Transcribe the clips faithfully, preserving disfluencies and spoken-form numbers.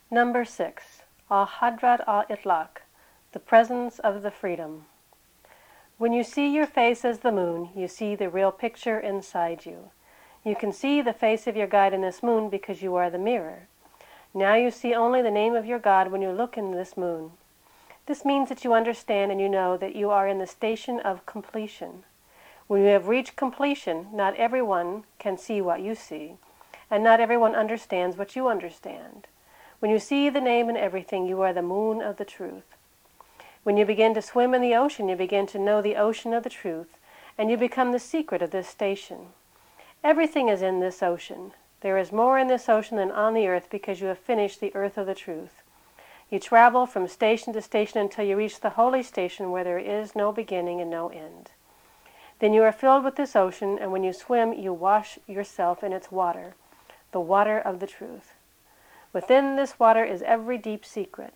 Number six, Al-Hadrat al-Itlaq, the presence of the freedom. When you see your face as the moon, you see the real picture inside you. You can see the face of your guide in this moon because you are the mirror. Now you see only the name of your God when you look in this moon. This means that you understand and you know that you are in the station of completion. When you have reached completion, not everyone can see what you see, and not everyone understands what you understand. When you see the name in everything, you are the moon of the truth. When you begin to swim in the ocean, you begin to know the ocean of the truth, and you become the secret of this station. Everything is in this ocean. There is more in this ocean than on the earth because you have finished the earth of the truth. You travel from station to station until you reach the holy station where there is no beginning and no end. Then you are filled with this ocean, and when you swim, you wash yourself in its water, the water of the truth. Within this water is every deep secret.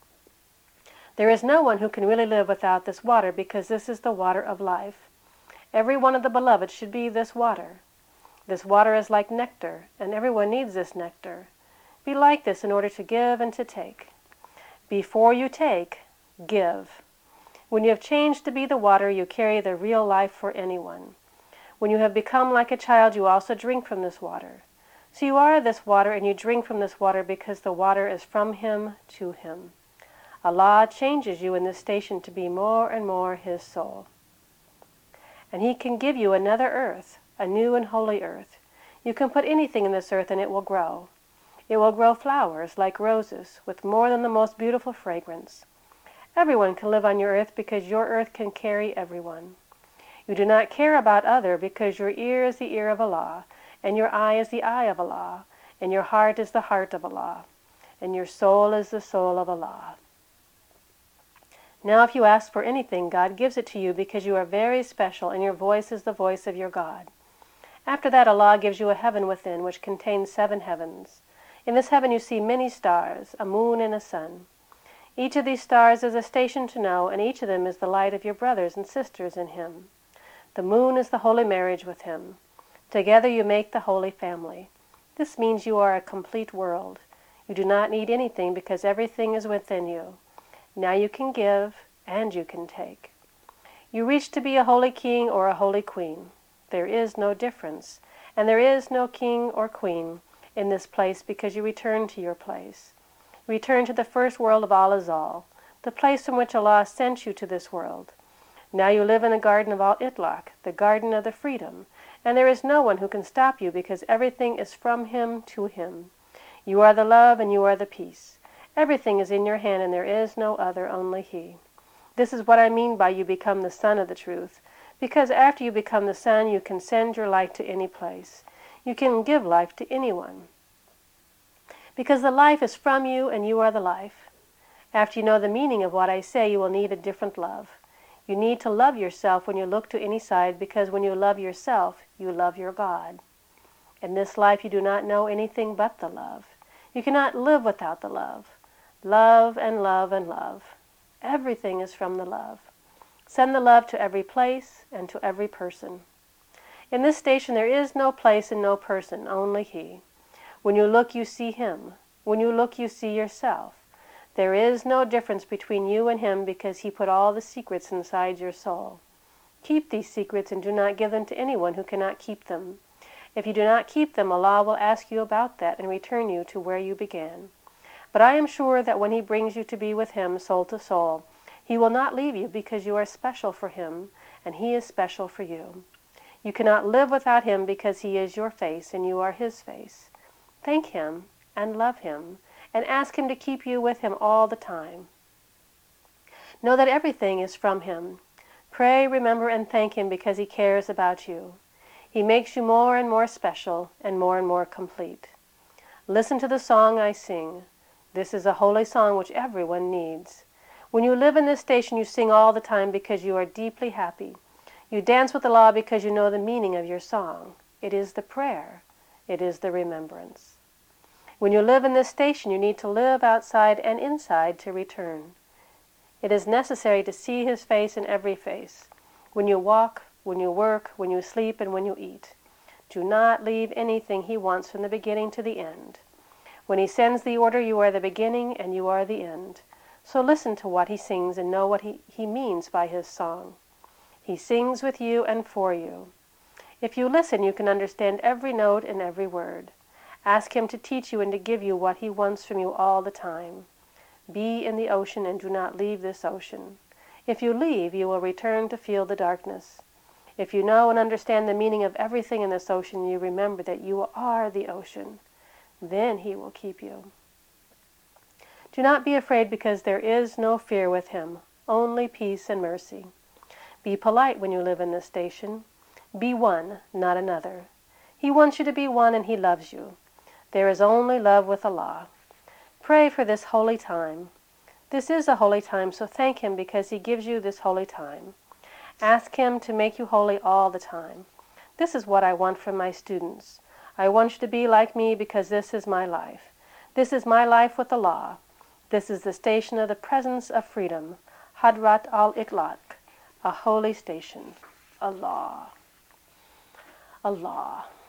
There is no one who can really live without this water because this is the water of life. Every one of the beloved should be this water. This water is like nectar, and everyone needs this nectar. Be like this in order to give and to take. Before you take, give. When you have changed to be the water, you carry the real life for anyone. When you have become like a child, you also drink from this water. So you are this water, and you drink from this water because the water is from Him to Him. Allah changes you in this station to be more and more His soul. And He can give you another earth, a new and holy earth. You can put anything in this earth and it will grow. It will grow flowers like roses with more than the most beautiful fragrance. Everyone can live on your earth because your earth can carry everyone. You do not care about other because your ear is the ear of Allah, and your eye is the eye of Allah, and your heart is the heart of Allah, and your soul is the soul of Allah. Now if you ask for anything, God gives it to you because you are very special and your voice is the voice of your God. After that, Allah gives you a heaven within which contains seven heavens. In this heaven you see many stars, a moon and a sun. Each of these stars is a station to know, and each of them is the light of your brothers and sisters in Him. The moon is the holy marriage with Him. Together you make the holy family. This means you are a complete world. You do not need anything because everything is within you. Now you can give and you can take. You reach to be a holy king or a holy queen. There is no difference, and there is no king or queen in this place because you return to your place. Return to the first world of Al-Azal, the place from which Allah sent you to this world. Now you live in the garden of Al-Itlaq, the garden of the freedom, and there is no one who can stop you because everything is from Him to Him. You are the love and you are the peace. Everything is in your hand and there is no other, only He. This is what I mean by you become the son of the truth, because after you become the son, you can send your light to any place. You can give life to anyone. Because the life is from you and you are the life. After you know the meaning of what I say, you will need a different love. You need to love yourself when you look to any side, because when you love yourself, you love your God. In this life you do not know anything but the love. You cannot live without the love. Love and love and love. Everything is from the love. Send the love to every place and to every person. In this station there is no place and no person, only He. When you look, you see Him. When you look, you see yourself. There is no difference between you and Him because He put all the secrets inside your soul. Keep these secrets and do not give them to anyone who cannot keep them. If you do not keep them, Allah will ask you about that and return you to where you began. But I am sure that when He brings you to be with Him soul to soul, He will not leave you because you are special for Him and He is special for you. You cannot live without Him because He is your face and you are His face. Thank Him and love Him and ask Him to keep you with Him all the time. Know that everything is from Him. Pray, remember, and thank Him because He cares about you. He makes you more and more special and more and more complete. Listen to the song I sing. This is a holy song which everyone needs. When you live in this station, you sing all the time because you are deeply happy. You dance with Allah because you know the meaning of your song. It is the prayer. It is the remembrance. When you live in this station, you need to live outside and inside to return. It is necessary to see His face in every face. When you walk, when you work, when you sleep, and when you eat. Do not leave anything He wants from the beginning to the end. When he sends the order, you are the beginning and you are the end. So listen to what he sings and know what he, he means by his song. He sings with you and for you. If you listen, you can understand every note and every word. Ask him to teach you and to give you what he wants from you all the time. Be in the ocean and do not leave this ocean. If you leave, you will return to feel the darkness. If you know and understand the meaning of everything in this ocean, you remember that you are the ocean. Then he will keep you. Do not be afraid, because there is no fear with him, only peace and mercy. Be polite when you live in this station. Be one, not another. He wants you to be one, and he loves you. There is only love with Allah. Pray for this holy time. This is a holy time, so thank him because he gives you this holy time. Ask him to make you holy all the time. This is what I want from my students. I want you to be like me because this is my life. This is my life with Allah. This is the station of the presence of freedom, Hadrat al-Itlaq, a holy station. Allah. Allah.